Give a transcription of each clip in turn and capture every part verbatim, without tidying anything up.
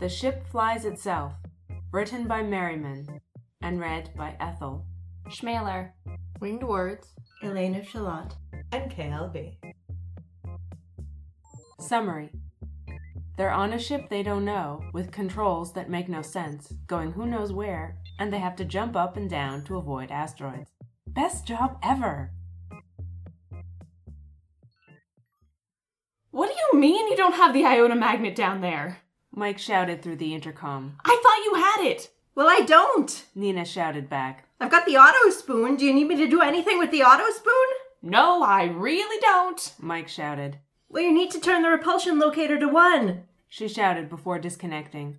The Ship Flies Itself, written by Merriman, and read by Ethel Schmaler. Winged Words, Elena Shalott, and K L B. Summary. They're on a ship they don't know, with controls that make no sense, going who knows where, and they have to jump up and down to avoid asteroids. Best job ever! What do you mean you don't have the iota magnet down there? Mike shouted through the intercom. I thought you had it! Well, I don't! Nina shouted back. I've got the auto spoon. Do you need me to do anything with the auto spoon? No, I really don't! Mike shouted. Well, you need to turn the repulsion locator to one. She shouted before disconnecting.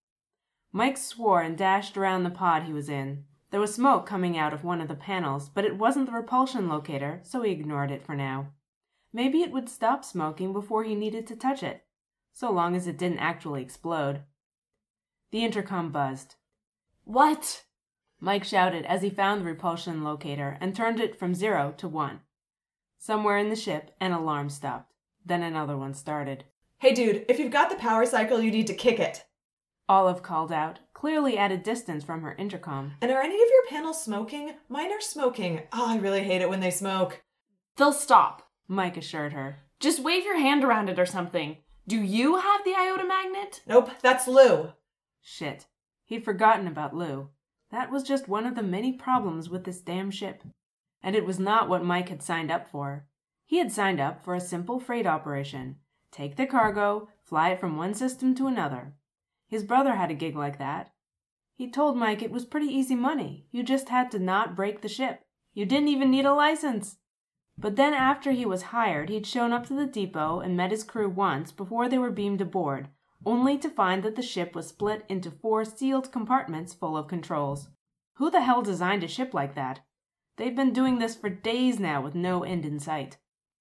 Mike swore and dashed around the pod he was in. There was smoke coming out of one of the panels, but it wasn't the repulsion locator, so he ignored it for now. Maybe it would stop smoking before he needed to touch it, so long as it didn't actually explode. The intercom buzzed. What? Mike shouted as he found the repulsion locator and turned it from zero to one. Somewhere in the ship, an alarm stopped. Then another one started. Hey dude, if you've got the power cycle, you need to kick it. Olive called out, clearly at a distance from her intercom. And are any of your panels smoking? Mine are smoking. Oh, I really hate it when they smoke. They'll stop, Mike assured her. Just wave your hand around it or something. Do you have the iota magnet? Nope, that's Lou. Shit. He'd forgotten about Lou. That was just one of the many problems with this damn ship. And it was not what Mike had signed up for. He had signed up for a simple freight operation. Take the cargo, fly it from one system to another. His brother had a gig like that. He told Mike it was pretty easy money. You just had to not break the ship. You didn't even need a license. But then after he was hired, he'd shown up to the depot and met his crew once before they were beamed aboard, only to find that the ship was split into four sealed compartments full of controls. Who the hell designed a ship like that? They've been doing this for days now with no end in sight.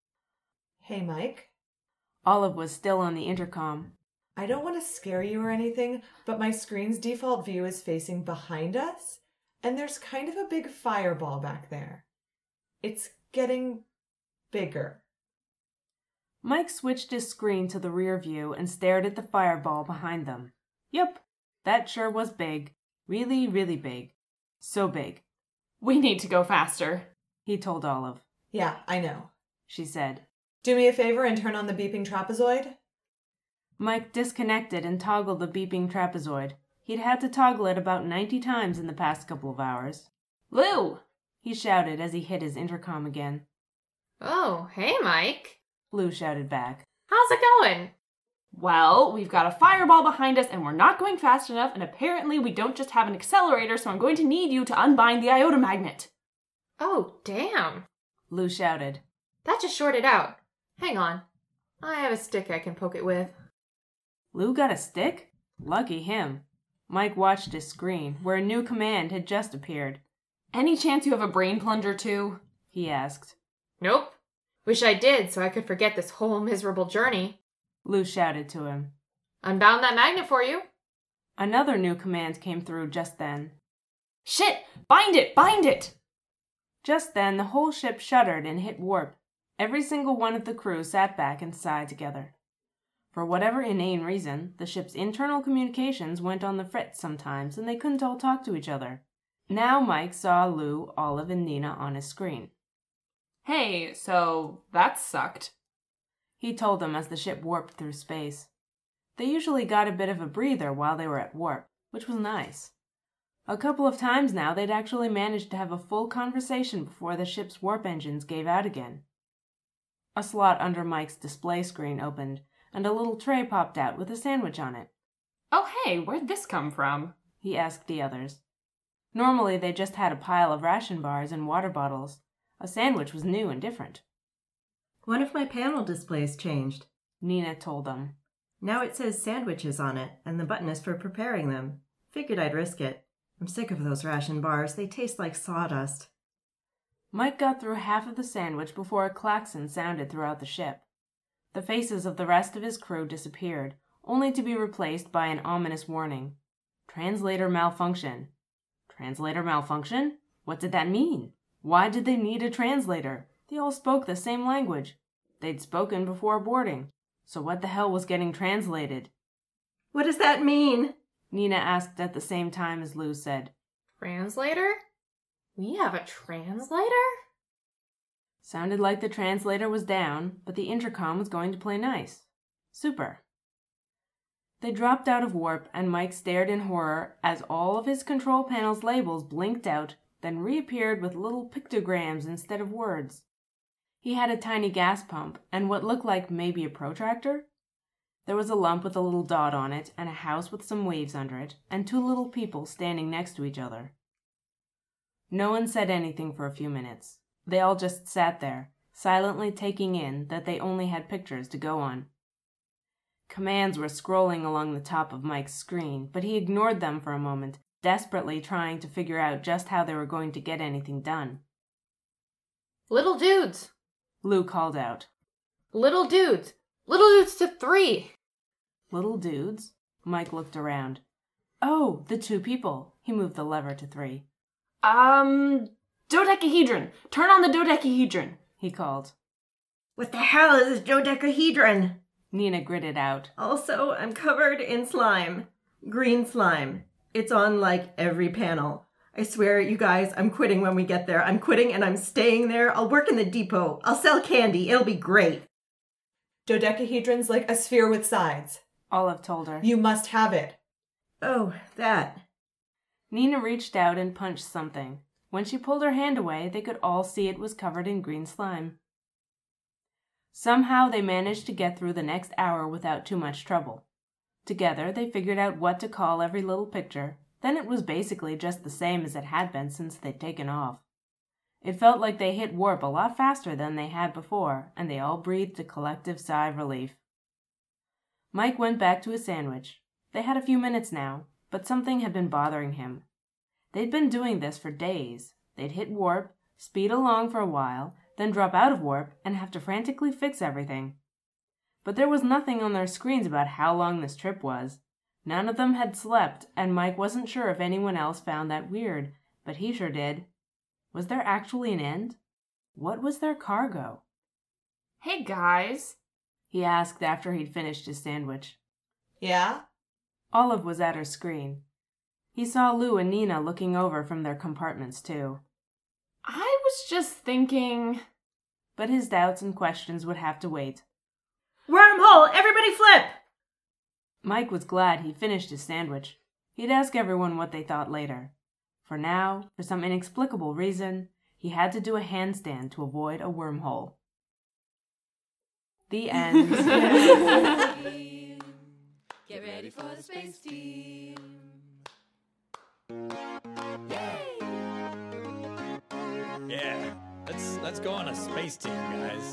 Hey, Mike. Olive was still on the intercom. I don't want to scare you or anything, but my screen's default view is facing behind us, and there's kind of a big fireball back there. It's getting bigger. Mike switched his screen to the rear view and stared at the fireball behind them. Yep, that sure was big. Really, really big. So big. We need to go faster, he told Olive. Yeah, I know, she said. Do me a favor and turn on the beeping trapezoid. Mike disconnected and toggled the beeping trapezoid. He'd had to toggle it about ninety times in the past couple of hours. Lou! He shouted as he hit his intercom again. Oh, hey, Mike. Lou shouted back. How's it going? Well, we've got a fireball behind us and we're not going fast enough, and apparently we don't just have an accelerator, so I'm going to need you to unbind the iota magnet. Oh, damn. Lou shouted. That just shorted out. Hang on. I have a stick I can poke it with. Lou got a stick? Lucky him. Mike watched his screen, where a new command had just appeared. Any chance you have a brain plunger too? He asked. Nope. Wish I did so I could forget this whole miserable journey. Lou shouted to him. Unbound that magnet for you. Another new command came through just then. Shit! Bind it! Bind it! Just then, the whole ship shuddered and hit warp. Every single one of the crew sat back and sighed together. For whatever inane reason, the ship's internal communications went on the fritz sometimes, and they couldn't all talk to each other. Now Mike saw Lou, Olive, and Nina on his screen. Hey, so that sucked, he told them as the ship warped through space. They usually got a bit of a breather while they were at warp, which was nice. A couple of times now they'd actually managed to have a full conversation before the ship's warp engines gave out again. A slot under Mike's display screen opened, and a little tray popped out with a sandwich on it. Oh hey, where'd this come from? He asked the others. Normally they just had a pile of ration bars and water bottles. A sandwich was new and different. One of my panel displays changed, Nina told them. Now it says sandwiches on it, and the button is for preparing them. Figured I'd risk it. I'm sick of those ration bars. They taste like sawdust. Mike got through half of the sandwich before a klaxon sounded throughout the ship. The faces of the rest of his crew disappeared, only to be replaced by an ominous warning. Translator malfunction. Translator malfunction? What did that mean? Why did they need a translator? They all spoke the same language. They'd spoken before boarding. So what the hell was getting translated? What does that mean? Nina asked at the same time as Lou said. Translator? We have a translator? Sounded like the translator was down, but the intercom was going to play nice. Super. They dropped out of warp, and Mike stared in horror as all of his control panel's labels blinked out, then reappeared with little pictograms instead of words. He had a tiny gas pump, and what looked like maybe a protractor. There was a lump with a little dot on it, and a house with some waves under it, and two little people standing next to each other. No one said anything for a few minutes. They all just sat there, silently taking in that they only had pictures to go on. Commands were scrolling along the top of Mike's screen, but he ignored them for a moment, desperately trying to figure out just how they were going to get anything done. Little dudes! Lou called out. Little dudes! Little dudes to three! Little dudes? Mike looked around. Oh, the two people. He moved the lever to three. Um, dodecahedron. Turn on the dodecahedron, he called. What the hell is a dodecahedron? Nina gritted out. Also, I'm covered in slime. Green slime. It's on, like, every panel. I swear, you guys, I'm quitting when we get there. I'm quitting and I'm staying there. I'll work in the depot. I'll sell candy. It'll be great. Dodecahedron's like a sphere with sides. Olive told her. You must have it. Oh, that. Nina reached out and punched something. When she pulled her hand away, they could all see it was covered in green slime. Somehow they managed to get through the next hour without too much trouble. Together, they figured out what to call every little picture. Then it was basically just the same as it had been since they'd taken off. It felt like they hit warp a lot faster than they had before, and they all breathed a collective sigh of relief. Mike went back to his sandwich. They had a few minutes now, but something had been bothering him. They'd been doing this for days. They'd hit warp, speed along for a while, then drop out of warp and have to frantically fix everything. But there was nothing on their screens about how long this trip was. None of them had slept, and Mike wasn't sure if anyone else found that weird, but he sure did. Was there actually an end? What was their cargo? Hey, guys, he asked after he'd finished his sandwich. Yeah? Olive was at her screen. He saw Lou and Nina looking over from their compartments, too. I was just thinking... But his doubts and questions would have to wait. Wormhole! Everybody flip! Mike was glad he finished his sandwich. He'd ask everyone what they thought later. For now, for some inexplicable reason, he had to do a handstand to avoid a wormhole. The end. Get ready for the space team. Yeah, let's let's go on a space team, guys.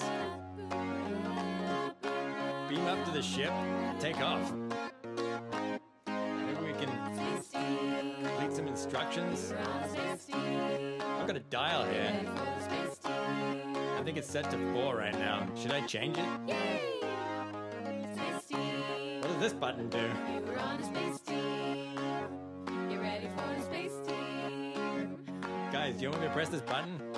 Beam up to the ship, take off. Maybe we can complete some instructions. I've got a dial here. I think it's set to four right now. Should I change it? What does this button do? Guys, do you want me to press this button?